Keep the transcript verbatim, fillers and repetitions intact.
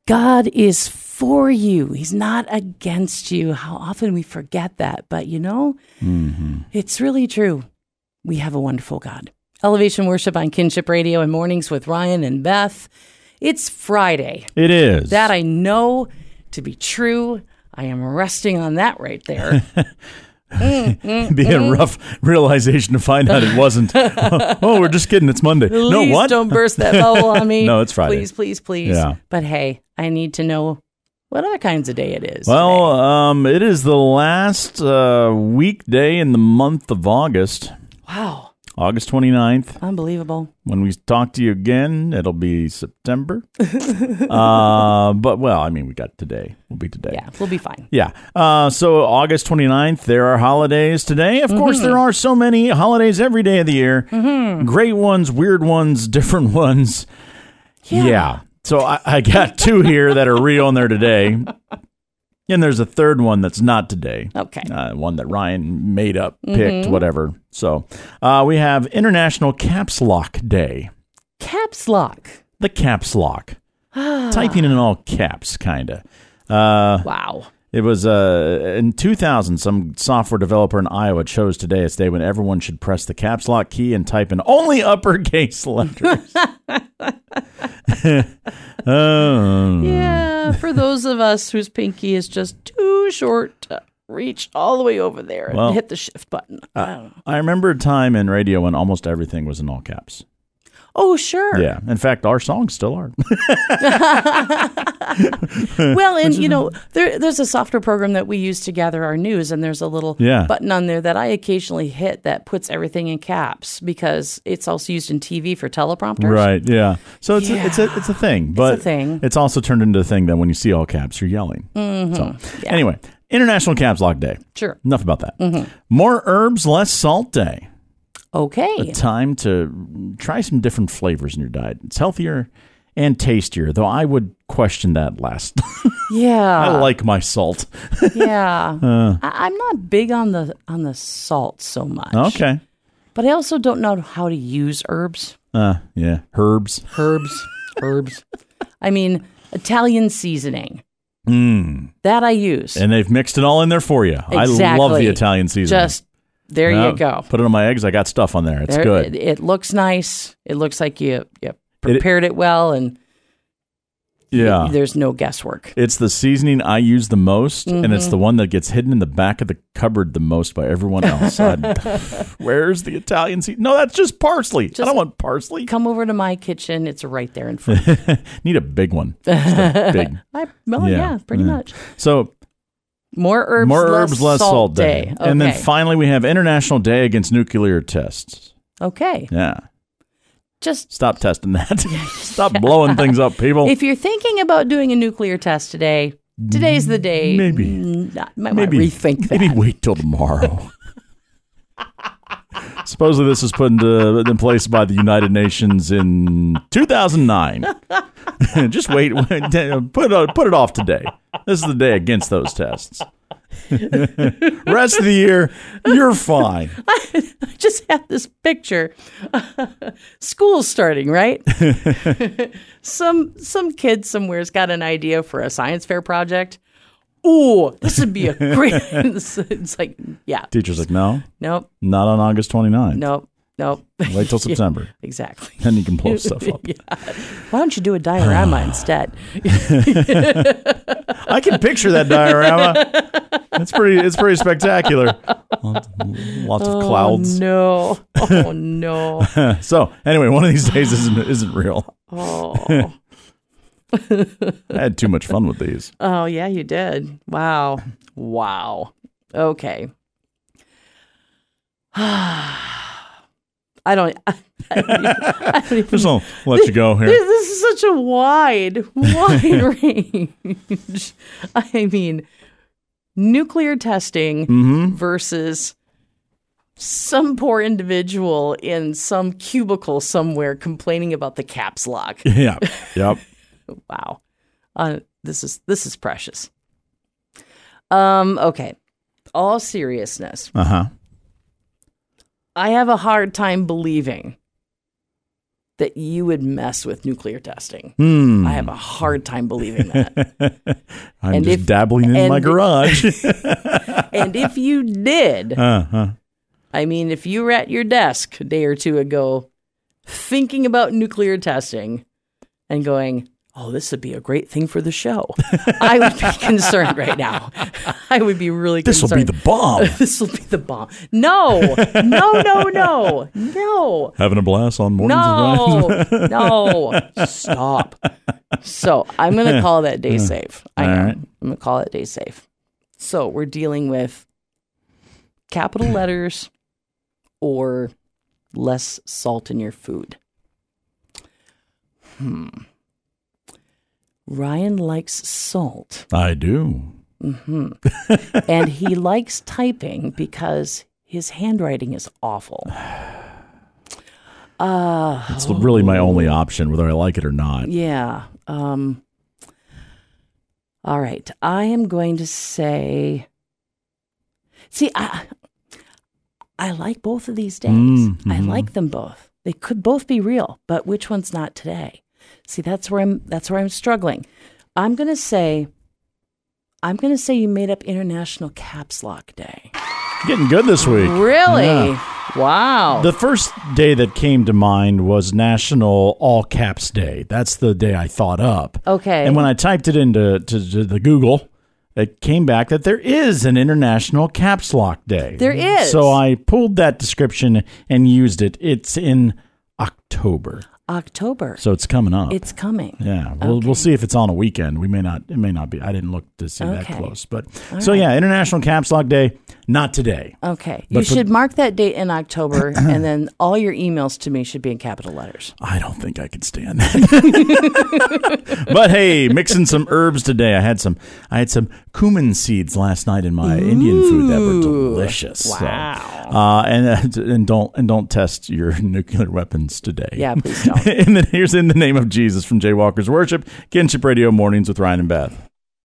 God is for you. He's not against you. How often we forget that. But you know, mm-hmm. it's really true. We have a wonderful God. Elevation Worship on Kinship Radio and Mornings with Ryan and Beth. It's Friday. It is. That I know to be true. I am resting on that right there. mm, mm, be mm. a rough realization to find out it wasn't. Oh, we're just kidding. It's Monday. Please no, what? Don't burst that bubble on me. No, it's Friday. Please, please, please. Yeah. But hey, I need to know what other kinds of day it is. Well, um, it is the last uh, weekday in the month of August. Wow. August twenty-ninth. Unbelievable. When we talk to you again, it'll be September. uh, but, well, I mean, we got today. We'll be today. Yeah, we'll be fine. Yeah. Uh, so August twenty-ninth, there are holidays today. Of mm-hmm. course, there are so many holidays every day of the year. Mm-hmm. Great ones, weird ones, different ones. Yeah. yeah. So I, I got two here that are real and they're today. And there's a third one that's not today. Okay. Uh, one that Ryan made up, picked, mm-hmm. whatever. So uh, we have International Caps Lock Day. Caps Lock? The Caps Lock. Typing in all caps, kind of. Uh, wow. It was uh, in two thousand, some software developer in Iowa chose today as day when everyone should press the caps lock key and type in only uppercase letters. um. Yeah, for those of us whose pinky is just too short to reach all the way over there and well, hit the shift button. I don't know. I remember a time in radio when almost everything was in all caps. Oh, sure. Yeah. In fact, our songs still are. Well, and, you know, there, there's a software program that we use to gather our news, and there's a little yeah. button on there that I occasionally hit that puts everything in caps because it's also used in T V for teleprompters. Right, yeah. So it's, yeah. a, it's, a, it's a thing. But it's a thing. It's also turned into a thing that when you see all caps, you're yelling. Mm-hmm. So yeah. Anyway, International Caps Lock Day. Sure. Enough about that. Mm-hmm. More herbs, less salt day. Okay. A time to try some different flavors in your diet. It's healthier and tastier, though I would question that last. Yeah. I like my salt. Yeah. Uh, I, I'm not big on the on the salt so much. Okay. But I also don't know how to use herbs. Uh, yeah. Herbs. Herbs. Herbs. I mean, Italian seasoning. Mm. That I use. And they've mixed it all in there for you. Exactly. I love the Italian seasoning. Just There well, you go. Put it on my eggs. I got stuff on there. It's there, good. It, it looks nice. It looks like you, you prepared it, it well, and yeah, it, there's no guesswork. It's the seasoning I use the most, mm-hmm. and it's the one that gets hidden in the back of the cupboard the most by everyone else. Where's the Italian seasoning? No, that's just parsley. Just I don't want parsley. Come over to my kitchen. It's right there in front. Need a big one. Just a big. I, well, yeah, yeah pretty yeah. much. So. More herbs, More less, herbs, less salt, salt day. day. Okay. And then finally we have International Day Against Nuclear Tests. Okay. Yeah. Just stop testing that. Stop blowing things up, people. If you're thinking about doing a nuclear test today, today's the day. Maybe. Not, might maybe rethink that. Maybe wait till tomorrow. Supposedly this was put into, in place by the United Nations in two thousand nine. Just wait. Put it, put it off today. This is the day against those tests. Rest of the year, you're fine. I just have this picture. School's starting, right? some some kid somewhere's got an idea for a science fair project. Ooh, this would be a great... it's, it's like, yeah. Teacher's like, no. Nope. Not on August twenty-ninth. Nope. Nope. Wait till September. Yeah, exactly. Then you can blow stuff up. Yeah. Why don't you do a diorama instead? I can picture that diorama. It's pretty It's pretty spectacular. Lots, lots of clouds. Oh, no. Oh, no. So, anyway, one of these days isn't, isn't real. Oh. I had too much fun with these. Oh, yeah, you did. Wow. Wow. Okay. I don't, I, I don't even, I don't even Just I'll let you go here. This, this is such a wide, wide range. I mean, nuclear testing mm-hmm. versus some poor individual in some cubicle somewhere complaining about the caps lock. Yeah. Yep. Wow. Uh, this is this is precious. Um, okay. All seriousness. Uh-huh. I have a hard time believing that you would mess with nuclear testing. Hmm. I have a hard time believing that. I'm And just if- dabbling in and- my garage. And if you did, uh-huh. I mean, if you were at your desk a day or two ago thinking about nuclear testing and going, oh, this would be a great thing for the show, I would be concerned right now. I would be really This will concerned. be the bomb. This will be the bomb. No, no, no, no, no. Having a blast on mornings of No, no, stop. So I'm going to call that day safe. I All am. right. I'm going to call it day safe. So we're dealing with capital letters or less salt in your food. Hmm. Ryan likes salt. I do. hmm And he likes typing because his handwriting is awful. Uh, It's really my only option, whether I like it or not. yeah. Um, all right. I am going to say, see, I, I like both of these days. Mm-hmm. I like them both. They could both be real, but which one's not today? See, that's where I'm, that's where I'm struggling. I'm going to say, I'm going to say you made up International Caps Lock Day. Getting good this week. Really? Yeah. Wow. The first day that came to mind was National All Caps Day. That's the day I thought up. Okay. And when I typed it into to, to the Google, it came back that there is an International Caps Lock Day. There is. So I pulled that description and used it. It's in October. October. So it's coming up. It's coming. Yeah, we'll Okay. we'll see if it's on a weekend. We may not. It may not be. I didn't look to see that Okay. close. But All so right. yeah, International Caps Lock Day. Not today. Okay. But You for- should mark that date in October, and then all your emails to me should be in capital letters. I don't think I could stand that. But hey, mixing some herbs today. I had some. I had some cumin seeds last night in my Indian food that were delicious. So, Wow. uh, and uh, and don't and don't test your nuclear weapons today. Yeah, please don't. And then here's In the Name of Jesus from Jay Walker's Worship, Kinship Radio Mornings with Ryan and Beth.